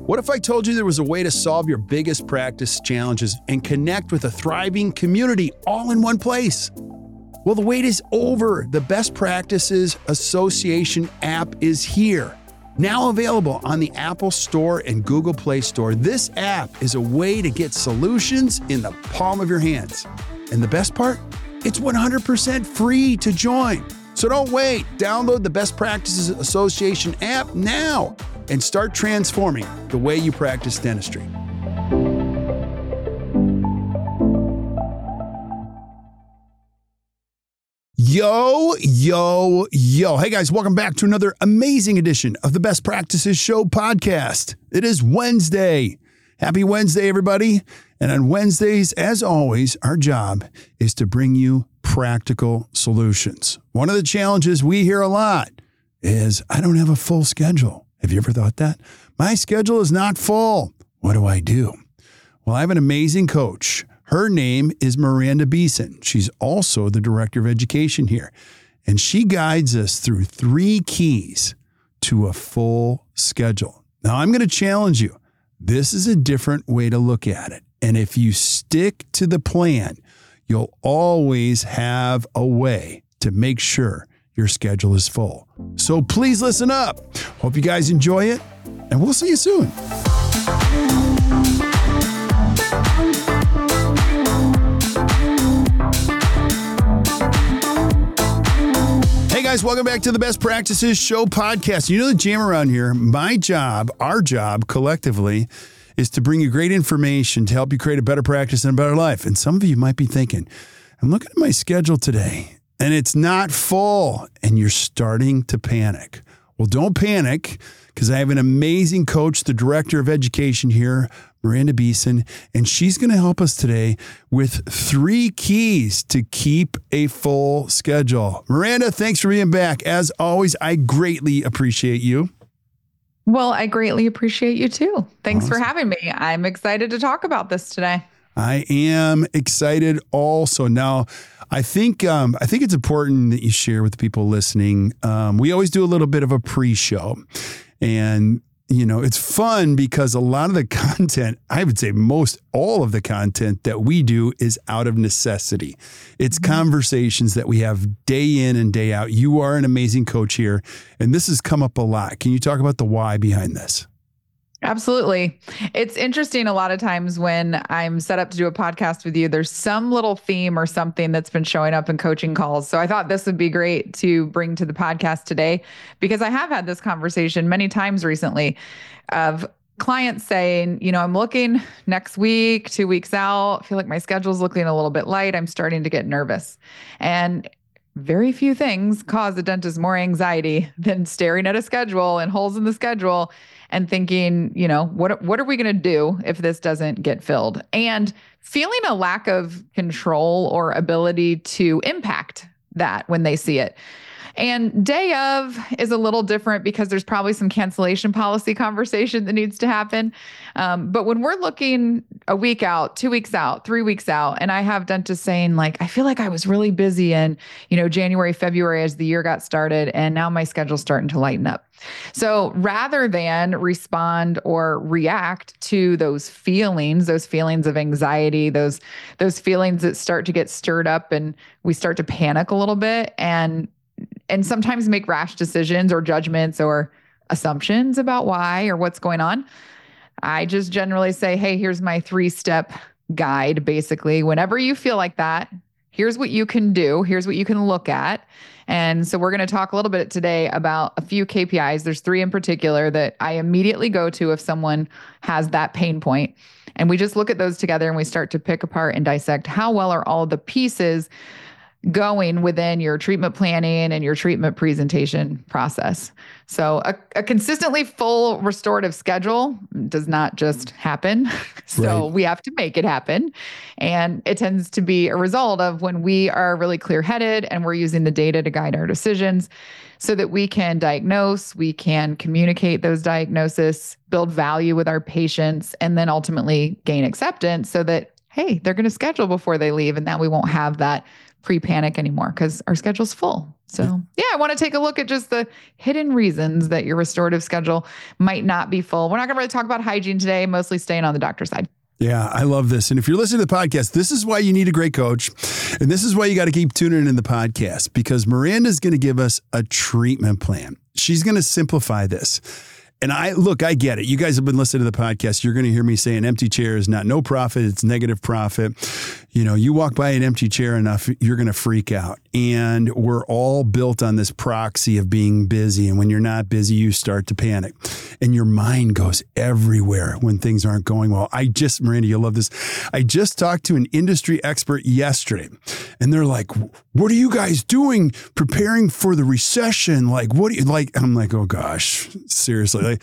What if I told you there was a way to solve your biggest practice challenges and connect with a thriving community all in one place? Well, the wait is over. The Best Practices Association app is here. Now available on the Apple Store and Google Play Store, this app is a way to get solutions in the palm of your hands. And the best part? It's 100% free to join. So don't wait. Download the Best Practices Association app now and start transforming the way you practice dentistry. Yo. Hey guys, welcome back to another amazing edition of the Best Practices Show podcast. It is Wednesday. Happy Wednesday, everybody. And on Wednesdays, as always, our job is to bring you practical solutions. One of the challenges we hear a lot is, I don't have a full schedule. Have you ever thought that? My schedule is not full. What do I do? Well, I have an amazing coach. Her name is Miranda Beeson. She's also the Director of Education here. And she guides us through 3 keys to a full schedule. Now, I'm going to challenge you. This is a different way to look at it. And if you stick to the plan, you'll always have a way to make sure your schedule is full. So please listen up. Hope you guys enjoy it, and we'll see you soon. Hey guys, welcome back to the Best Practices Show podcast. You know the jam around here. My job, our job collectively, is to bring you great information to help you create a better practice and a better life. And some of you might be thinking, I'm looking at my schedule today and it's not full, and you're starting to panic. Well, don't panic, because I have an amazing coach, the Director of Education here, Miranda Beeson, and she's going to help us today with 3 keys to keep a full schedule. Miranda, thanks for being back. As always, I greatly appreciate you. Well, I greatly appreciate you too. Thanks for having me. I'm excited to talk about this today. I am excited also. Now, I think it's important that you share with the people listening. We always do a little bit of a pre-show, and it's fun because a lot of the content, I would say all of the content that we do is out of necessity. It's conversations that we have day in and day out. You are an amazing coach here, and this has come up a lot. Can you talk about the why behind this? Absolutely. It's interesting. A lot of times when I'm set up to do a podcast with you, there's some little theme or something that's been showing up in coaching calls. So I thought this would be great to bring to the podcast today, because I have had this conversation many times recently of clients saying, I'm looking next week, 2 weeks out, I feel like my schedule's looking a little bit light. I'm starting to get nervous. And very few things cause a dentist more anxiety than staring at a schedule and holes in the schedule and thinking, what are we going to do if this doesn't get filled? And feeling a lack of control or ability to impact that when they see it. And day of is a little different because there's probably some cancellation policy conversation that needs to happen. But when we're looking a week out, 2 weeks out, 3 weeks out, and I have dentists saying I feel like I was really busy in, January, February as the year got started, and now my schedule's starting to lighten up. So rather than respond or react to those feelings of anxiety, those feelings that start to get stirred up and we start to panic a little bit and sometimes make rash decisions or judgments or assumptions about why or what's going on, I just generally say, hey, here's my 3-step guide. Basically, whenever you feel like that, here's what you can do. Here's what you can look at. And so we're going to talk a little bit today about a few KPIs. There's 3 in particular that I immediately go to if someone has that pain point. And we just look at those together and we start to pick apart and dissect how well are all the pieces going within your treatment planning and your treatment presentation process. So a consistently full restorative schedule does not just happen. So we have to make it happen. And it tends to be a result of when we are really clear-headed and we're using the data to guide our decisions so that we can diagnose, we can communicate those diagnoses, build value with our patients, and then ultimately gain acceptance so that, hey, they're going to schedule before they leave, and that we won't have that pre-panic anymore because our schedule's full. So yeah, I want to take a look at just the hidden reasons that your restorative schedule might not be full. We're not going to really talk about hygiene today, mostly staying on the doctor side. Yeah, I love this. And if you're listening to the podcast, this is why you need a great coach. And this is why you got to keep tuning in the podcast, because Miranda's going to give us a treatment plan. She's going to simplify this. And I get it. You guys have been listening to the podcast. You're going to hear me say an empty chair is not no profit. It's negative profit. You know, you walk by an empty chair enough, you're going to freak out. And we're all built on this proxy of being busy. And when you're not busy, you start to panic and your mind goes everywhere when things aren't going well. Miranda, you'll love this. I just talked to an industry expert yesterday and they're like, what are you guys doing preparing for the recession? Like, what do you like? I'm like, oh gosh, seriously.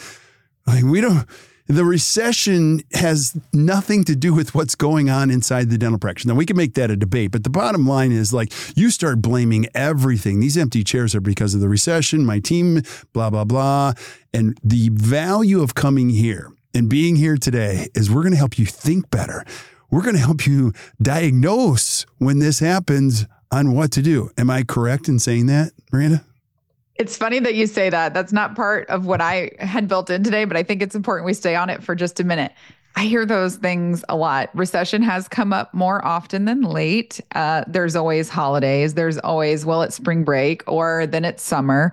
The recession has nothing to do with what's going on inside the dental practice. Now, we can make that a debate, but the bottom line is like you start blaming everything. These empty chairs are because of the recession, my team, blah, blah, blah. And the value of coming here and being here today is we're going to help you think better. We're going to help you diagnose when this happens on what to do. Am I correct in saying that, Miranda? It's funny that you say that. That's not part of what I had built in today, but I think it's important we stay on it for just a minute. I hear those things a lot. Recession has come up more often than late. There's always holidays. There's always, it's spring break, or then it's summer,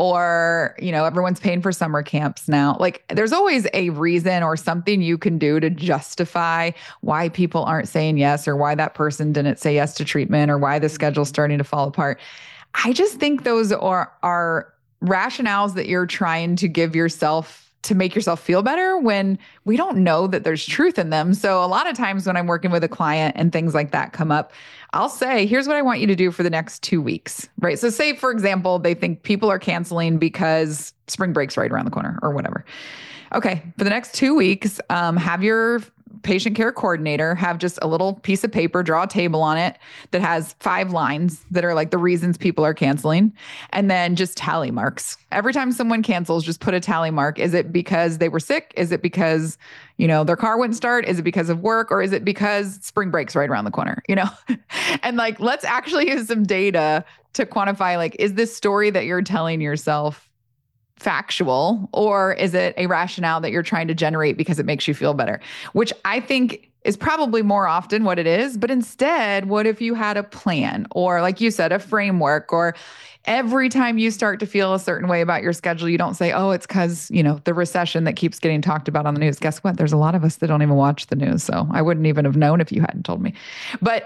or, everyone's paying for summer camps now. Like there's always a reason or something you can do to justify why people aren't saying yes, or why that person didn't say yes to treatment, or why the schedule's starting to fall apart. I just think those are rationales that you're trying to give yourself to make yourself feel better when we don't know that there's truth in them. So a lot of times when I'm working with a client and things like that come up, I'll say, here's what I want you to do for the next 2 weeks, right? So say, for example, they think people are canceling because spring break's right around the corner or whatever. Okay, for the next 2 weeks, have your patient care coordinator have just a little piece of paper, draw a table on it that has 5 lines that are like the reasons people are canceling, and then just tally marks. Every time someone cancels, just put a tally mark. Is it because they were sick? Is it because, their car wouldn't start? Is it because of work? Or is it because spring break's right around the corner? And like, let's actually use some data to quantify, like, is this story that you're telling yourself factual, or is it a rationale that you're trying to generate because it makes you feel better? Which I think is probably more often what it is. But instead, what if you had a plan, or like you said, a framework, or every time you start to feel a certain way about your schedule, you don't say, oh, it's because, the recession that keeps getting talked about on the news. Guess what? There's a lot of us that don't even watch the news. So I wouldn't even have known if you hadn't told me. But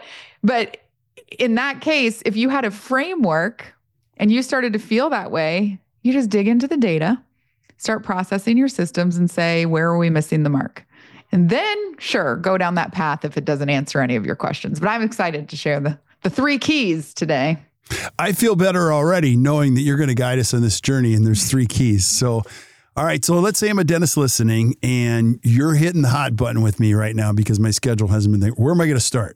in that case, if you had a framework and you started to feel that way, you just dig into the data, start processing your systems and say, where are we missing the mark? And then, sure, go down that path if it doesn't answer any of your questions. But I'm excited to share the 3 keys today. I feel better already knowing that you're going to guide us on this journey, and there's 3 keys. So, all right, so let's say I'm a dentist listening and you're hitting the hot button with me right now because my schedule hasn't been there. Where am I going to start?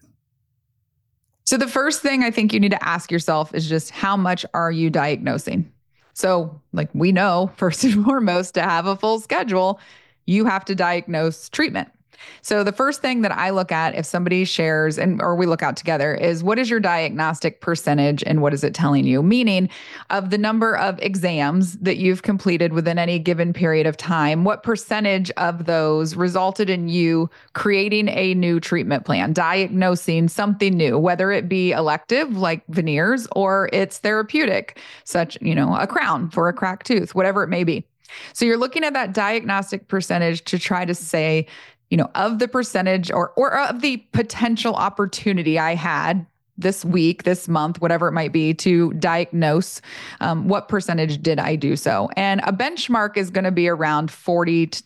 So the first thing I think you need to ask yourself is just how much are you diagnosing? So like we know, first and foremost, to have a full schedule, you have to diagnose treatment. So the first thing that I look at if somebody shares or we look out together is, what is your diagnostic percentage and what is it telling you? Meaning of the number of exams that you've completed within any given period of time, what percentage of those resulted in you creating a new treatment plan, diagnosing something new, whether it be elective like veneers or it's therapeutic, such, a crown for a cracked tooth, whatever it may be. So you're looking at that diagnostic percentage to try to say, of the percentage or of the potential opportunity I had this week, this month, whatever it might be, to diagnose, what percentage did I do so? And a benchmark is going to be around 40%,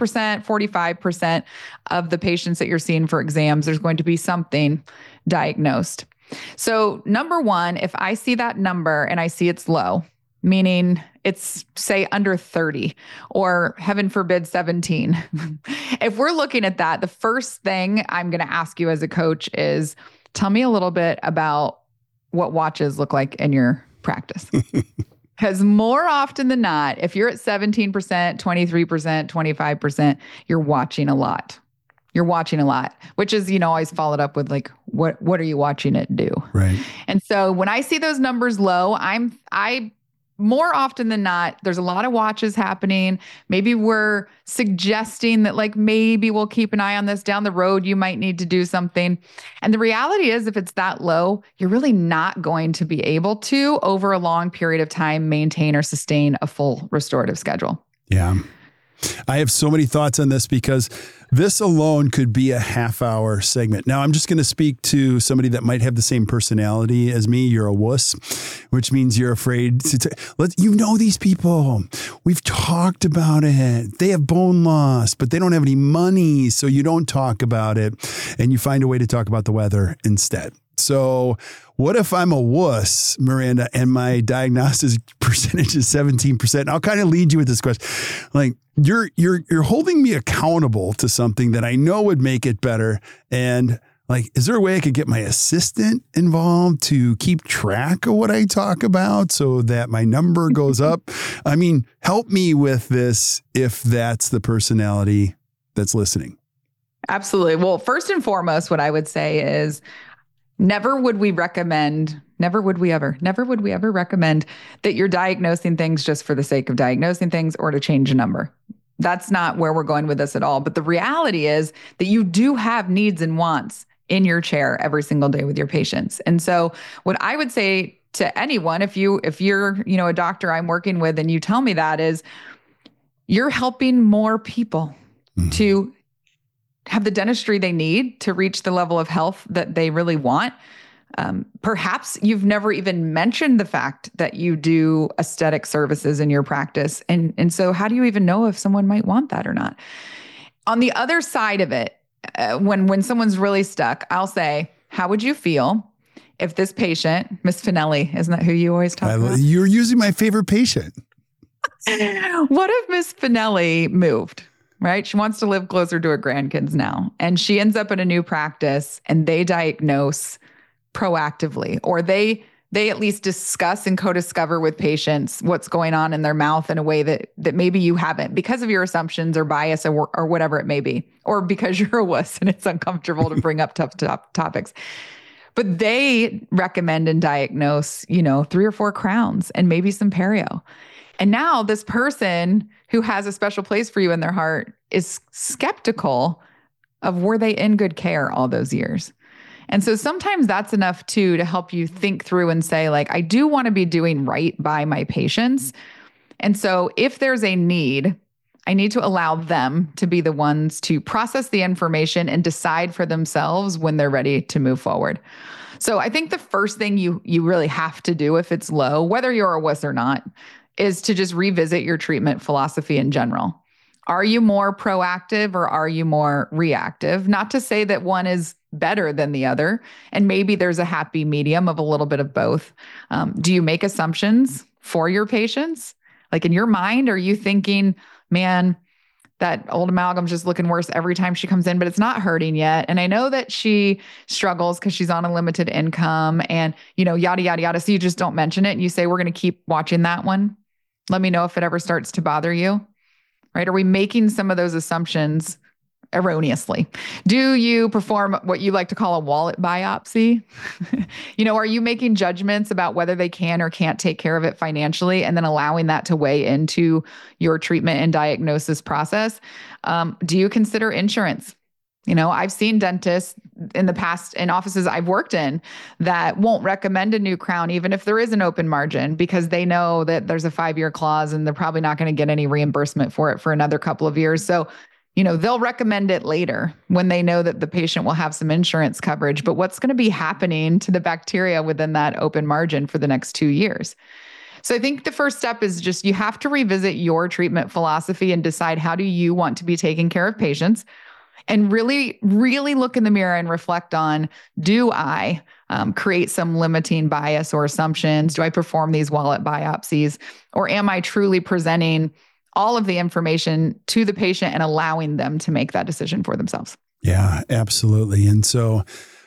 45% of the patients that you're seeing for exams, there's going to be something diagnosed. So number one, if I see that number and I see it's low, meaning it's say under 30 or heaven forbid 17. If we're looking at that, the first thing I'm going to ask you as a coach is tell me a little bit about what watches look like in your practice. Because more often than not, if you're at 17%, 23%, 25%, you're watching a lot. You're watching a lot, which is, always followed up with like, what are you watching it do? Right. And so when I see those numbers low, I more often than not, there's a lot of watches happening. Maybe we're suggesting that like, maybe we'll keep an eye on this down the road. You might need to do something. And the reality is if it's that low, you're really not going to be able to over a long period of time, maintain or sustain a full restorative schedule. Yeah. I have so many thoughts on this because this alone could be a half-hour segment. Now, I'm just going to speak to somebody that might have the same personality as me. You're a wuss, which means you're afraid to you know these people. We've talked about it. They have bone loss, but they don't have any money, so you don't talk about it, and you find a way to talk about the weather instead. So what if I'm a wuss, Miranda, and my diagnosis percentage is 17%? And I'll kind of lead you with this question. Like, you're holding me accountable to something that I know would make it better. And like, is there a way I could get my assistant involved to keep track of what I talk about so that my number goes up? I mean, help me with this if that's the personality that's listening. Absolutely. Well, first and foremost, what I would say is never would we ever recommend that you're diagnosing things just for the sake of diagnosing things or to change a number. That's not where we're going with this at all. But the reality is that you do have needs and wants in your chair every single day with your patients. And so what I would say to anyone, if you're, a doctor I'm working with and you tell me that, is you're helping more people to have the dentistry they need to reach the level of health that they really want. Perhaps you've never even mentioned the fact that you do aesthetic services in your practice. And so how do you even know if someone might want that or not? On the other side of it, when someone's really stuck, I'll say, how would you feel if this patient, Miss Finelli, isn't that who you always talk about? You're using my favorite patient. What if Miss Finelli moved? Right? She wants to live closer to her grandkids now. And she ends up in a new practice and they diagnose proactively, or they at least discuss and co-discover with patients what's going on in their mouth in a way that maybe you haven't because of your assumptions or bias or whatever it may be, or because you're a wuss and it's uncomfortable to bring up tough topics. But they recommend and diagnose, 3 or 4 crowns and maybe some perio. And now this person who has a special place for you in their heart is skeptical of were they in good care all those years. And so sometimes that's enough too to help you think through and say, like, I do want to be doing right by my patients. And so if there's a need, I need to allow them to be the ones to process the information and decide for themselves when they're ready to move forward. So I think the first thing you really have to do if it's low, whether you're a wuss or not, is to just revisit your treatment philosophy in general. Are you more proactive or are you more reactive? Not to say that one is better than the other, and maybe there's a happy medium of a little bit of both. Do you make assumptions for your patients? Like in your mind, are you thinking, man, that old amalgam's just looking worse every time she comes in, but it's not hurting yet. And I know that she struggles because she's on a limited income and, yada, yada, yada. So you just don't mention it. And you say, we're going to keep watching that one. Let me know if it ever starts to bother you, right? Are we making some of those assumptions erroneously? Do you perform what you like to call a wallet biopsy? Are you making judgments about whether they can or can't take care of it financially and then allowing that to weigh into your treatment and diagnosis process? Do you consider insurance? I've seen dentists in the past in offices I've worked in that won't recommend a new crown, even if there is an open margin, because they know that there's a 5-year clause and they're probably not going to get any reimbursement for it for another couple of years. So, they'll recommend it later when they know that the patient will have some insurance coverage, but what's going to be happening to the bacteria within that open margin for the next 2 years? So I think the first step is just you have to revisit your treatment philosophy and decide how do you want to be taking care of patients. And really, really look in the mirror and reflect on, do I create some limiting bias or assumptions? Do I perform these wallet biopsies? Or am I truly presenting all of the information to the patient and allowing them to make that decision for themselves? Yeah, absolutely. And so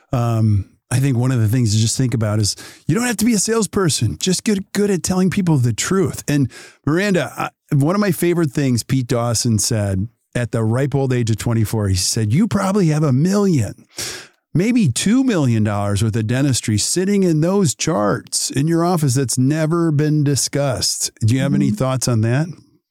I think one of the things to just think about is you don't have to be a salesperson. Just get good at telling people the truth. And Miranda, one of my favorite things Pete Dawson said at the ripe old age of 24. He said, you probably have $1 million, maybe $2 million worth of dentistry sitting in those charts in your office that's never been discussed. Do you have any thoughts on that?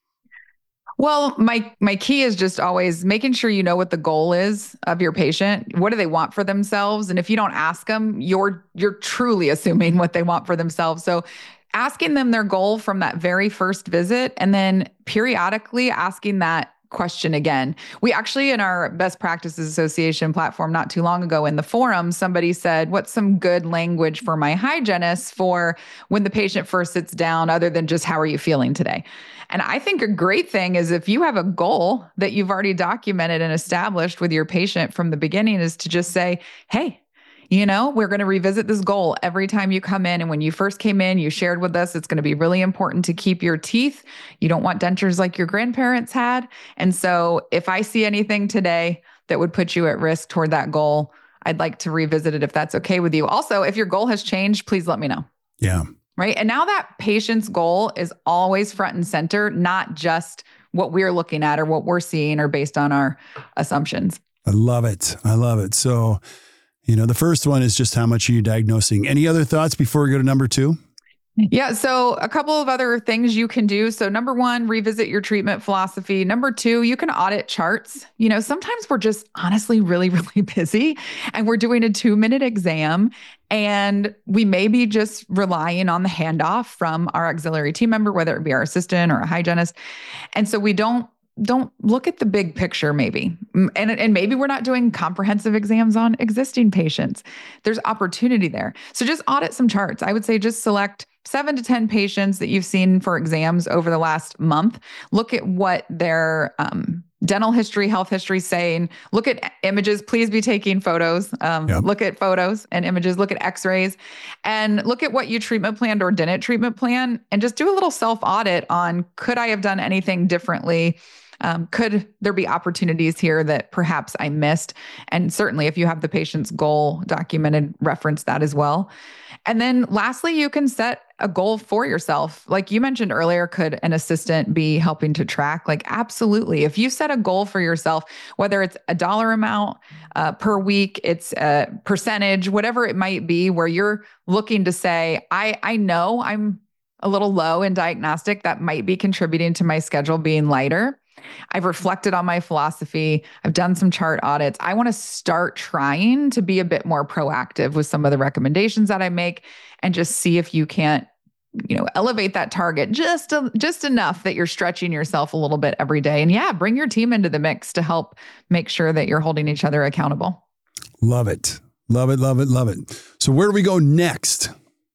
Well, my key is just always making sure you know what the goal is of your patient. What do they want for themselves? And if you don't ask them, you're truly assuming what they want for themselves. So asking them their goal from that very first visit, and then periodically asking that question again. We actually, in our Best Practices Association platform not too long ago in the forum, somebody said, what's some good language for my hygienist for when the patient first sits down, other than just, how are you feeling today? And I think a great thing is, if you have a goal that you've already documented and established with your patient from the beginning, is to just say, hey, we're going to revisit this goal every time you come in. And when you first came in, you shared with us, it's going to be really important to keep your teeth. You don't want dentures like your grandparents had. And so if I see anything today that would put you at risk toward that goal, I'd like to revisit it if that's okay with you. Also, if your goal has changed, please let me know. Yeah. Right. And now that patient's goal is always front and center, not just what we're looking at or what we're seeing or based on our assumptions. I love it. I love it. So, the first one is just, how much are you diagnosing? Any other thoughts before we go to number 2? Yeah. So a couple of other things you can do. So number 1, revisit your treatment philosophy. Number 2, you can audit charts. Sometimes we're just honestly really, really busy, and we're doing a 2-minute exam, and we may be just relying on the handoff from our auxiliary team member, whether it be our assistant or a hygienist. And so we don't look at the big picture maybe. And maybe we're not doing comprehensive exams on existing patients. There's opportunity there. So just audit some charts. I would say just select 7 to 10 patients that you've seen for exams over the last month. Look at what their dental history, health history saying. Look at images. Please be taking photos. Look at photos and images. Look at x-rays, and look at what you treatment planned or didn't treatment plan, and just do a little self-audit on, could I have done anything differently? Could there be opportunities here that perhaps I missed? And certainly if you have the patient's goal documented, reference that as well. And then lastly, you can set a goal for yourself. Like you mentioned earlier, could an assistant be helping to track? Like, absolutely. If you set a goal for yourself, whether it's a dollar amount per week, it's a percentage, whatever it might be, where you're looking to say, I know I'm a little low in diagnostic, that might be contributing to my schedule being lighter. I've reflected on my philosophy. I've done some chart audits. I want to start trying to be a bit more proactive with some of the recommendations that I make, and just see if you can't, elevate that target just enough that you're stretching yourself a little bit every day. And bring your team into the mix to help make sure that you're holding each other accountable. Love it. Love it. Love it. Love it. So where do we go next?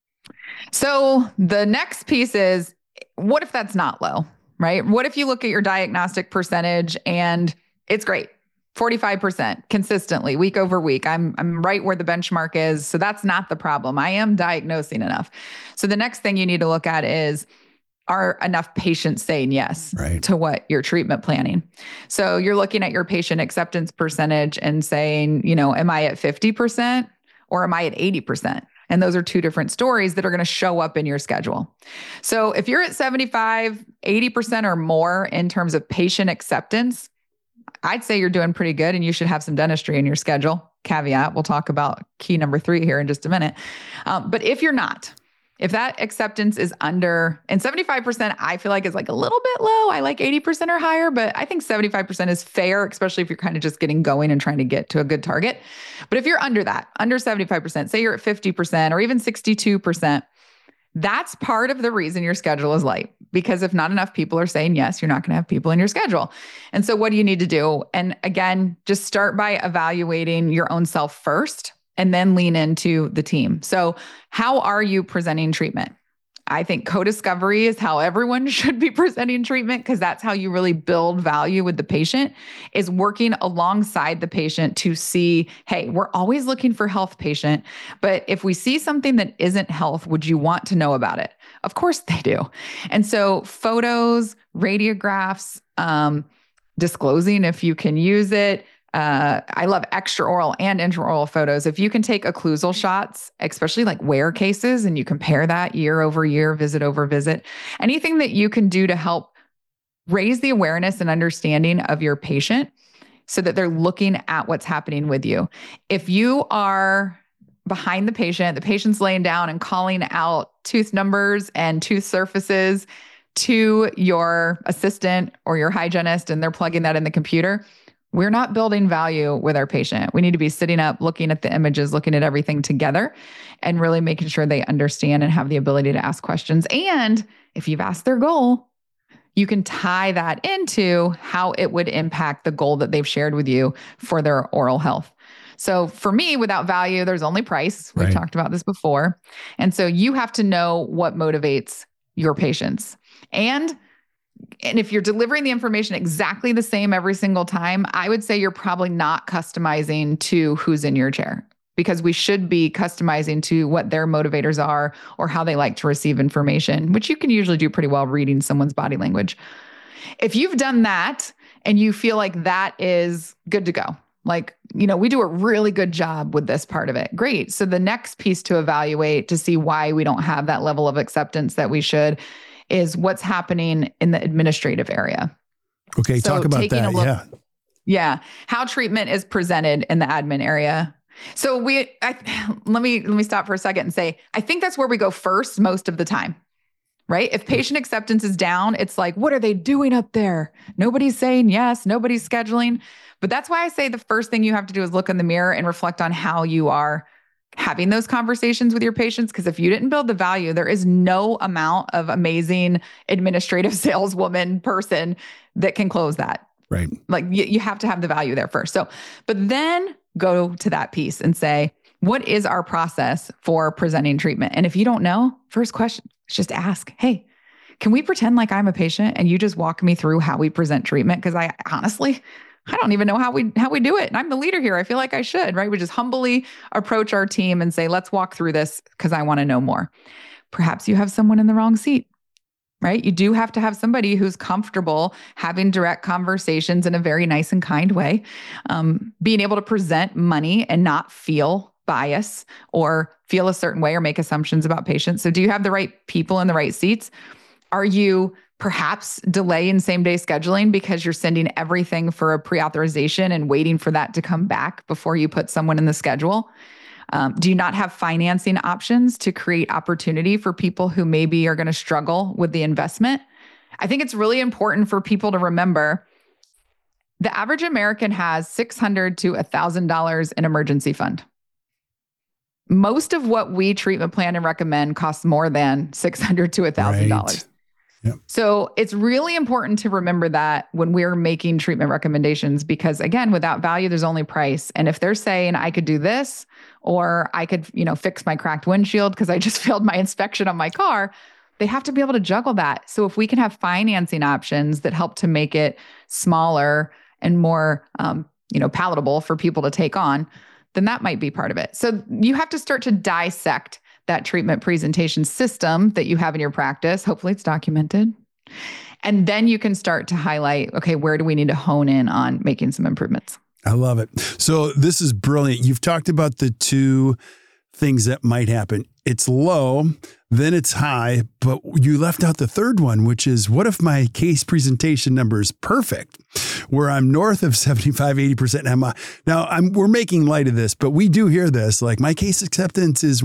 So the next piece is, what if that's not low? Right? What if you look at your diagnostic percentage and it's great, 45% consistently week over week. I'm right where the benchmark is. So that's not the problem. I am diagnosing enough. So the next thing you need to look at is, are enough patients saying yes to what you're treatment planning? So you're looking at your patient acceptance percentage and saying, am I at 50% or am I at 80%? And those are two different stories that are going to show up in your schedule. So if you're at 75, 80% or more in terms of patient acceptance, I'd say you're doing pretty good, and you should have some dentistry in your schedule. Caveat, we'll talk about key number 3 here in just a minute. But if you're not, if that acceptance is under, and 75% I feel like is like a little bit low. I like 80% or higher, but I think 75% is fair, especially if you're kind of just getting going and trying to get to a good target. But if you're under that, under 75%, say you're at 50% or even 62%, that's part of the reason your schedule is light. Because if not enough people are saying yes, you're not going to have people in your schedule. And so what do you need to do? And again, just start by evaluating your own self first, and then lean into the team. So how are you presenting treatment? I think co-discovery is how everyone should be presenting treatment, because that's how you really build value with the patient, is working alongside the patient to see, hey, we're always looking for health, patient, but if we see something that isn't health, would you want to know about it? Of course they do. And so photos, radiographs, disclosing if you can use it. I love extraoral and intraoral photos. If you can take occlusal shots, especially like wear cases, and you compare that year over year, visit over visit, anything that you can do to help raise the awareness and understanding of your patient so that they're looking at what's happening with you. If you are behind the patient's laying down and calling out tooth numbers and tooth surfaces to your assistant or your hygienist, and they're plugging that in the computer, we're not building value with our patient. We need to be sitting up, looking at the images, looking at everything together, and really making sure they understand and have the ability to ask questions. And if you've asked their goal, you can tie that into how it would impact the goal that they've shared with you for their oral health. So for me, without value, there's only price. We've talked about this before. And so you have to know what motivates your patients. And if you're delivering the information exactly the same every single time, I would say you're probably not customizing to who's in your chair, because we should be customizing to what their motivators are or how they like to receive information, which you can usually do pretty well reading someone's body language. If you've done that and you feel like that is good to go, like, we do a really good job with this part of it. Great. So the next piece to evaluate to see why we don't have that level of acceptance that we should is what's happening in the administrative area. Okay. So talk about that. Yeah. How treatment is presented in the admin area. So let me stop for a second and say, I think that's where we go first most of the time, right? If patient acceptance is down, it's like, what are they doing up there? Nobody's saying yes, nobody's scheduling. But that's why I say the first thing you have to do is look in the mirror and reflect on how you are having those conversations with your patients. Because if you didn't build the value, there is no amount of amazing administrative saleswoman person that can close that. Right. Like you have to have the value there first. So, but then go to that piece and say, what is our process for presenting treatment? And if you don't know, first question, just ask, hey, can we pretend like I'm a patient and you just walk me through how we present treatment? Because I don't even know how we do it. And I'm the leader here. I feel like I should, right? We just humbly approach our team and say, let's walk through this because I want to know more. Perhaps you have someone in the wrong seat, right? You do have to have somebody who's comfortable having direct conversations in a very nice and kind way, being able to present money and not feel bias or feel a certain way or make assumptions about patients. So do you have the right people in the right seats? Are you perhaps delaying same-day scheduling because you're sending everything for a pre-authorization and waiting for that to come back before you put someone in the schedule? Do you not have financing options to create opportunity for people who maybe are going to struggle with the investment? I think it's really important for people to remember the average American has $600 to $1,000 in emergency fund. Most of what we treatment plan and recommend costs more than $600 to $1,000. Right. Yep. So it's really important to remember that when we're making treatment recommendations, because again, without value, there's only price. And if they're saying I could do this, or I could, fix my cracked windshield because I just failed my inspection on my car, they have to be able to juggle that. So if we can have financing options that help to make it smaller and more, palatable for people to take on, then that might be part of it. So you have to start to dissect that treatment presentation system that you have in your practice. Hopefully it's documented. And then you can start to highlight, okay, where do we need to hone in on making some improvements? I love it. So this is brilliant. You've talked about the two things that might happen. It's low, then it's high, but you left out the third one, which is what if my case presentation number is perfect, where I'm north of 75, 80%. We're making light of this, but we do hear this, like my case acceptance is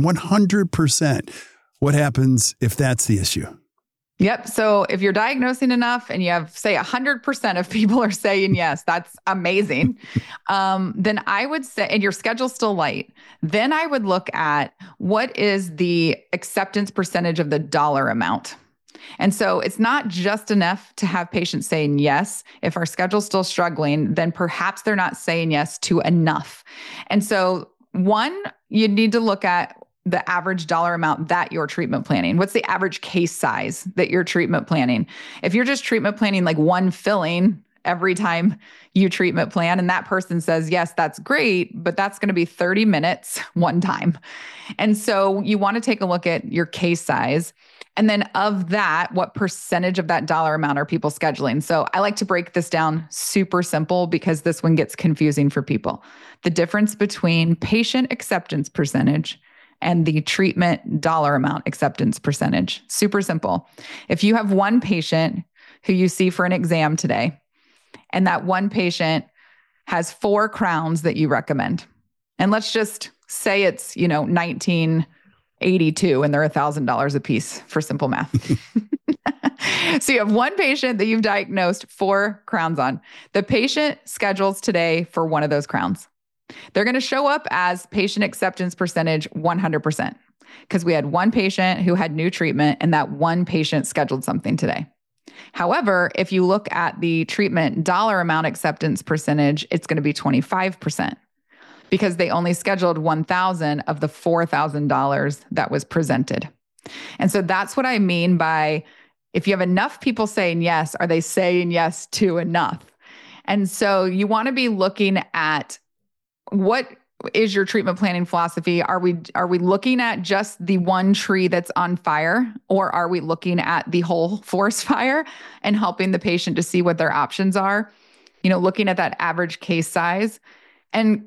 100%. What happens if that's the issue? Yep. So if you're diagnosing enough and you have, say, 100% of people are saying yes, that's amazing. Then I would say, and your schedule's still light, then I would look at what is the acceptance percentage of the dollar amount. And so it's not just enough to have patients saying yes. If our schedule's still struggling, then perhaps they're not saying yes to enough. And so one, you need to look at the average dollar amount that you're treatment planning. What's the average case size that you're treatment planning? If you're just treatment planning like one filling every time you treatment plan, and that person says, yes, that's great, but that's going to be 30 minutes one time. And so you want to take a look at your case size. And then of that, what percentage of that dollar amount are people scheduling? So I like to break this down super simple because this one gets confusing for people. The difference between patient acceptance percentage and the treatment dollar amount acceptance percentage. Super simple. If you have one patient who you see for an exam today, and that one patient has 4 crowns that you recommend. And let's just say it's, 1982 and they're $1,000 a piece for simple math. So you have one patient that you've diagnosed 4 crowns on. The patient schedules today for one of those crowns. They're going to show up as patient acceptance percentage 100%, because we had one patient who had new treatment and that one patient scheduled something today. However, if you look at the treatment dollar amount acceptance percentage, it's going to be 25%, because they only scheduled $1,000 of the $4,000 that was presented. And so that's what I mean by, if you have enough people saying yes, are they saying yes to enough? And so you want to be looking at, what is your treatment planning philosophy? Are we looking at just the one tree that's on fire, or are we looking at the whole forest fire and helping the patient to see what their options are? Looking at that average case size. And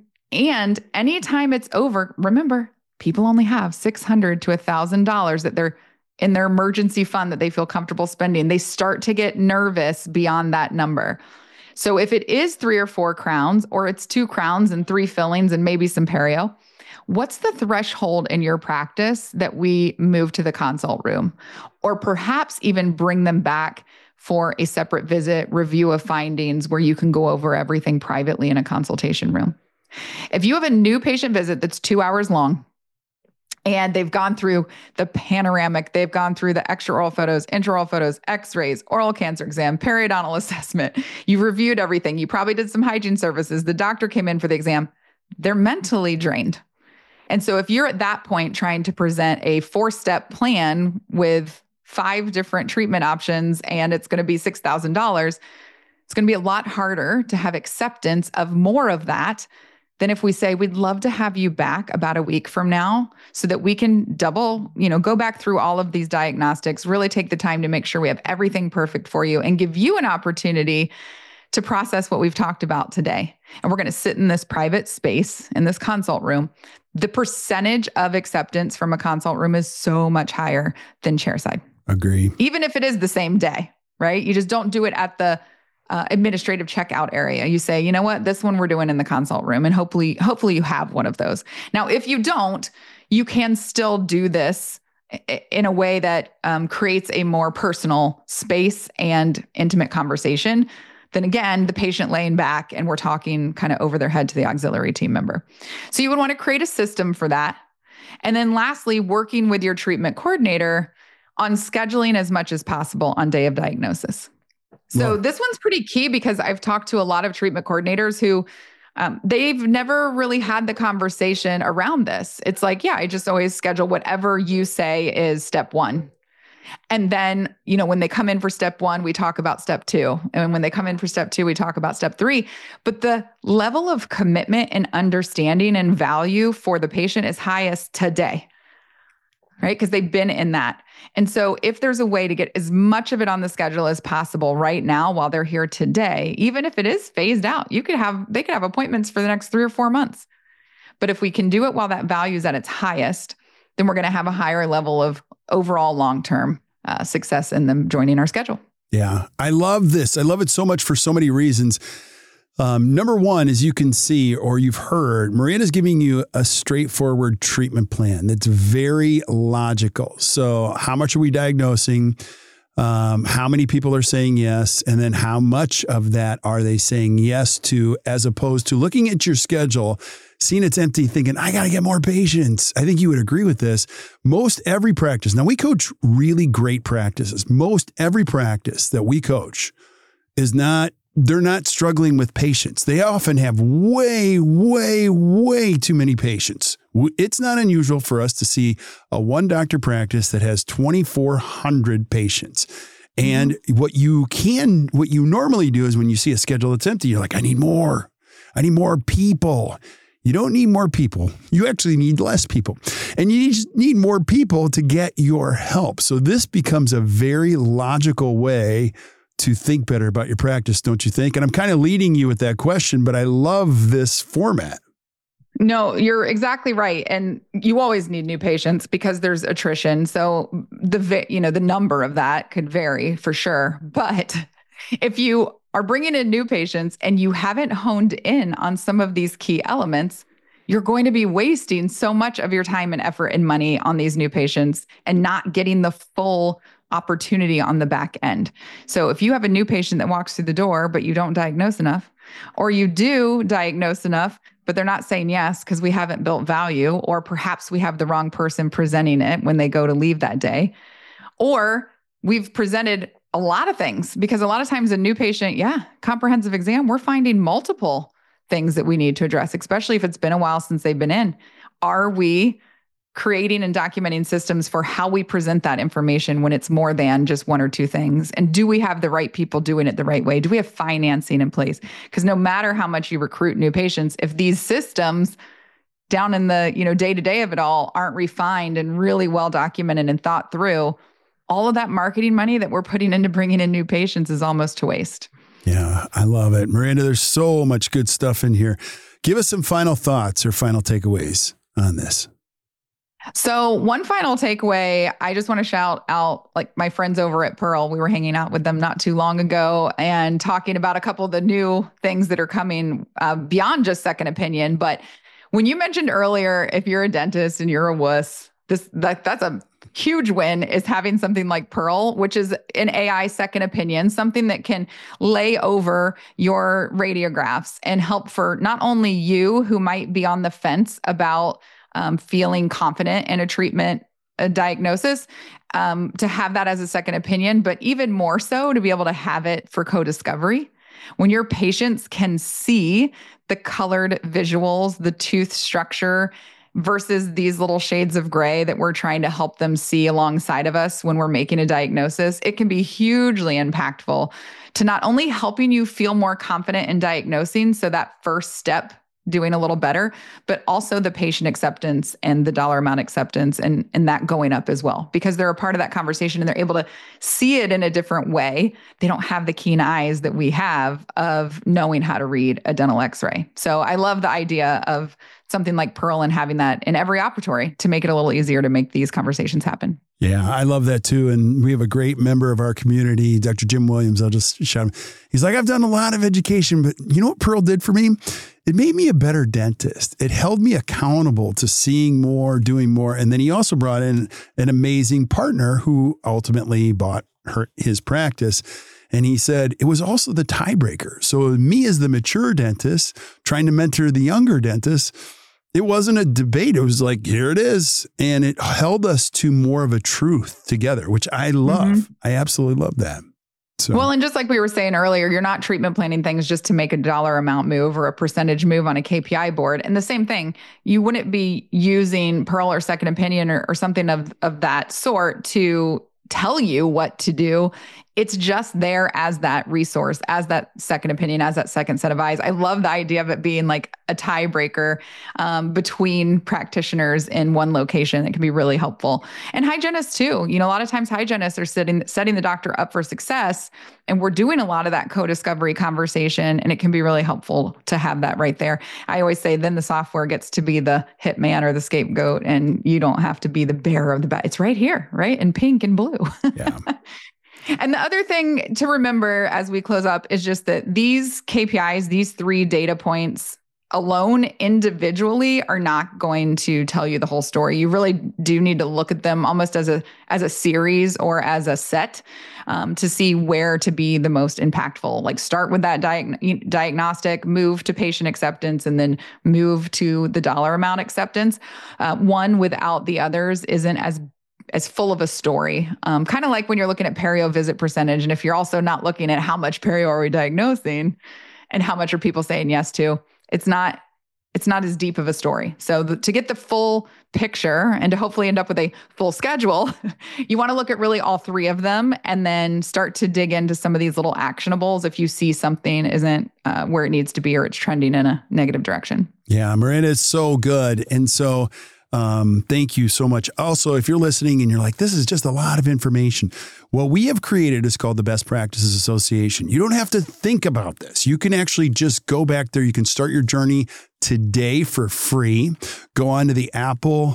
anytime it's over, remember, people only have $600 to $1,000 that they're in their emergency fund that they feel comfortable spending. They start to get nervous beyond that number. So if it is 3 or 4 crowns, or it's 2 crowns and 3 fillings and maybe some perio, what's the threshold in your practice that we move to the consult room, or perhaps even bring them back for a separate visit, review of findings, where you can go over everything privately in a consultation room? If you have a new patient visit that's 2 hours long, and they've gone through the panoramic, they've gone through the extraoral photos, intraoral photos, x-rays, oral cancer exam, periodontal assessment, you've reviewed everything, you probably did some hygiene services, the doctor came in for the exam, they're mentally drained. And so if you're at that point trying to present a 4-step plan with 5 different treatment options and it's going to be $6,000, it's going to be a lot harder to have acceptance of more of that than if we say, we'd love to have you back about a week from now so that we can go back through all of these diagnostics, really take the time to make sure we have everything perfect for you and give you an opportunity to process what we've talked about today. And we're going to sit in this private space in this consult room. The percentage of acceptance from a consult room is so much higher than chairside. Agree. Even if it is the same day, right? You just don't do it at the administrative checkout area. You say, you know what, this one we're doing in the consult room, and hopefully you have one of those. Now, if you don't, you can still do this in a way that creates a more personal space and intimate conversation. Then again, the patient laying back and we're talking kind of over their head to the auxiliary team member. So you would want to create a system for that. And then lastly, working with your treatment coordinator on scheduling as much as possible on day of diagnosis. So this one's pretty key, because I've talked to a lot of treatment coordinators who they've never really had the conversation around this. It's like, yeah, I just always schedule whatever you say is step 1. And then, when they come in for step 1, we talk about step 2. And when they come in for step 2, we talk about step 3. But the level of commitment and understanding and value for the patient is highest today, right? Because they've been in that. And so if there's a way to get as much of it on the schedule as possible right now while they're here today, even if it is phased out, they could have appointments for the next 3 or 4 months. But if we can do it while that value is at its highest, then we're going to have a higher level of overall long-term success in them joining our schedule. Yeah, I love this. I love it so much for so many reasons. Number one, as you can see, or you've heard, Maria's giving you a straightforward treatment plan that's very logical. So how much are we diagnosing? How many people are saying yes? And then how much of that are they saying yes to, as opposed to looking at your schedule, seeing it's empty, thinking, I got to get more patients. I think you would agree with this. Most every practice, now we coach really great practices. Most every practice that we coach they're not struggling with patients. They often have way, way, way too many patients. It's not unusual for us to see a 1-doctor practice that has 2,400 patients. And what you normally do is when you see a schedule that's empty, you're like, I need more people. You don't need more people. You actually need less people. And you just need more people to get your help. So this becomes a very logical way to think better about your practice, don't you think? And I'm kind of leading you with that question, but I love this format. No, you're exactly right. And you always need new patients because there's attrition. So the number of that could vary for sure. But if you are bringing in new patients and you haven't honed in on some of these key elements, you're going to be wasting so much of your time and effort and money on these new patients and not getting the full opportunity on the back end. So if you have a new patient that walks through the door, but you don't diagnose enough, or you do diagnose enough, but they're not saying yes because we haven't built value, or perhaps we have the wrong person presenting it when they go to leave that day, or we've presented a lot of things, because a lot of times a new patient, comprehensive exam, we're finding multiple things that we need to address, especially if it's been a while since they've been in. Are we creating and documenting systems for how we present that information when it's more than just one or two things? And do we have the right people doing it the right way? Do we have financing in place? Because no matter how much you recruit new patients, if these systems down in the day-to-day of it all aren't refined and really well documented and thought through, all of that marketing money that we're putting into bringing in new patients is almost to waste. Yeah, I love it. Miranda, there's so much good stuff in here. Give us some final thoughts or final takeaways on this. So one final takeaway, I just want to shout out like my friends over at Pearl. We were hanging out with them not too long ago and talking about a couple of the new things that are coming beyond just second opinion. But when you mentioned earlier, if you're a dentist and you're a wuss, that's a huge win, is having something like Pearl, which is an AI second opinion, something that can lay over your radiographs and help for not only you who might be on the fence about feeling confident in a treatment, a diagnosis, to have that as a second opinion, but even more so to be able to have it for co-discovery. When your patients can see the colored visuals, the tooth structure, versus these little shades of gray that we're trying to help them see alongside of us when we're making a diagnosis, it can be hugely impactful to not only helping you feel more confident in diagnosing, so that first step doing a little better, but also the patient acceptance and the dollar amount acceptance and that going up as well, because they're a part of that conversation and they're able to see it in a different way. They don't have the keen eyes that we have of knowing how to read a dental x-ray. So I love the idea of something like Pearl and having that in every operatory to make it a little easier to make these conversations happen. Yeah, I love that too. And we have a great member of our community, Dr. Jim Williams. I'll just shout him. He's like, I've done a lot of education, but you know what Pearl did for me? It made me a better dentist. It held me accountable to seeing more, doing more. And then he also brought in an amazing partner who ultimately bought his practice. And he said it was also the tiebreaker. So me as the mature dentist trying to mentor the younger dentist, it wasn't a debate. It was like, here it is. And it held us to more of a truth together, which I love. Mm-hmm. I absolutely love that. So. Well, and just like we were saying earlier, you're not treatment planning things just to make a dollar amount move or a percentage move on a KPI board. And the same thing, you wouldn't be using Pearl or second opinion or something of that sort to tell you what to do. It's just there as that resource, as that second opinion, as that second set of eyes. I love the idea of it being like a tiebreaker between practitioners in one location. That can be really helpful. And hygienists too. A lot of times hygienists are setting the doctor up for success, and we're doing a lot of that co-discovery conversation, and it can be really helpful to have that right there. I always say then the software gets to be the hitman or the scapegoat, and you don't have to be the bearer of the bad. It's right here, right? In pink and blue. Yeah. And the other thing to remember as we close up is just that these KPIs, these 3 data points alone individually are not going to tell you the whole story. You really do need to look at them almost as a series or as a set to see where to be the most impactful. Like start with that diagnostic, move to patient acceptance, and then move to the dollar amount acceptance. One without the others isn't as full of a story. Kind of like when you're looking at perio visit percentage. And if you're also not looking at how much perio are we diagnosing and how much are people saying yes to, it's not as deep of a story. So to get the full picture and to hopefully end up with a full schedule, you want to look at really all 3 of them and then start to dig into some of these little actionables if you see something isn't where it needs to be or it's trending in a negative direction. Yeah, Miranda is so good. And so Thank you so much. Also, if you're listening and you're like, this is just a lot of information. What we have created is called the Best Practices Association. You don't have to think about this. You can actually just go back there. You can start your journey today for free. Go on to the Apple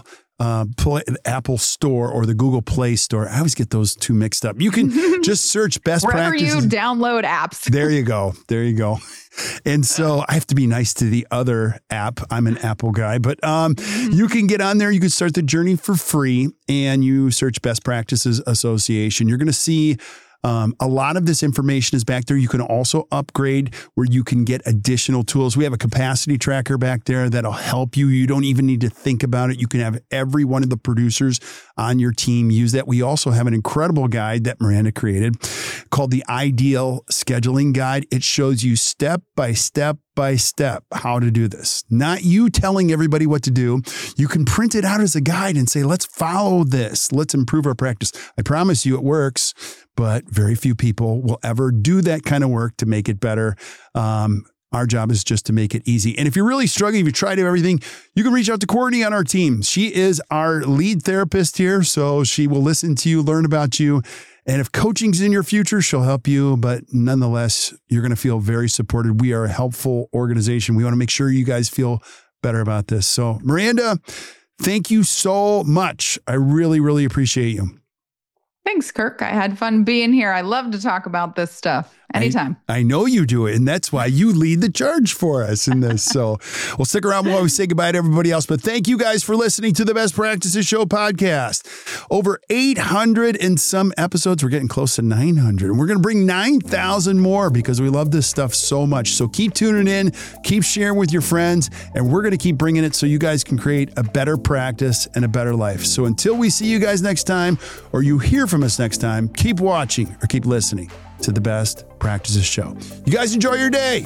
Store or the Google Play Store. I always get those two mixed up. You can just search Best Practices. Wherever you download apps. There you go. There you go. And so I have to be nice to the other app. I'm an Apple guy, but you can get on there. You can start the journey for free and you search Best Practices Association. You're going to see a lot of this information is back there. You can also upgrade where you can get additional tools. We have a capacity tracker back there that'll help you. You don't even need to think about it. You can have every one of the producers on your team use that. We also have an incredible guide that Miranda created called the Ideal Scheduling Guide. It shows you step by step how to do this. Not you telling everybody what to do. You can print it out as a guide and say, let's follow this. Let's improve our practice. I promise you it works, but very few people will ever do that kind of work to make it better. Our job is just to make it easy. And if you're really struggling, if you try to do everything, you can reach out to Courtney on our team. She is our lead therapist here, so she will listen to you, learn about you. And if coaching's in your future, she'll help you. But nonetheless, you're going to feel very supported. We are a helpful organization. We want to make sure you guys feel better about this. So Miranda, thank you so much. I really, really appreciate you. Thanks, Kirk. I had fun being here. I love to talk about this stuff anytime. I know you do it, and that's why you lead the charge for us in this. So we'll stick around while we say goodbye to everybody else. But thank you guys for listening to the Best Practices Show podcast. Over 800 and some episodes. We're getting close to 900. And we're going to bring 9,000 more because we love this stuff so much. So keep tuning in, keep sharing with your friends, and we're going to keep bringing it so you guys can create a better practice and a better life. So until we see you guys next time, or you hear from us next time, keep watching or keep listening to the Best Practices Show. You guys enjoy your day.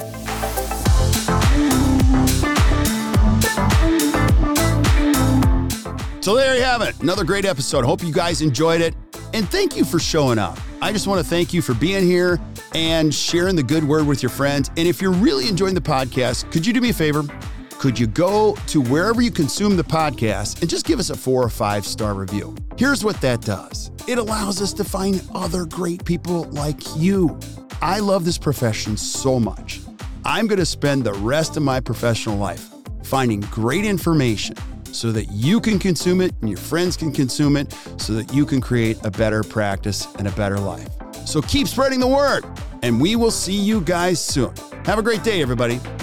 So there you have it. Another great episode. Hope you guys enjoyed it. And thank you for showing up. I just want to thank you for being here and sharing the good word with your friends. And if you're really enjoying the podcast, could you do me a favor? Could you go to wherever you consume the podcast and just give us a 4 or 5 star review? Here's what that does. It allows us to find other great people like you. I love this profession so much. I'm going to spend the rest of my professional life finding great information so that you can consume it and your friends can consume it so that you can create a better practice and a better life. So keep spreading the word, and we will see you guys soon. Have a great day, everybody.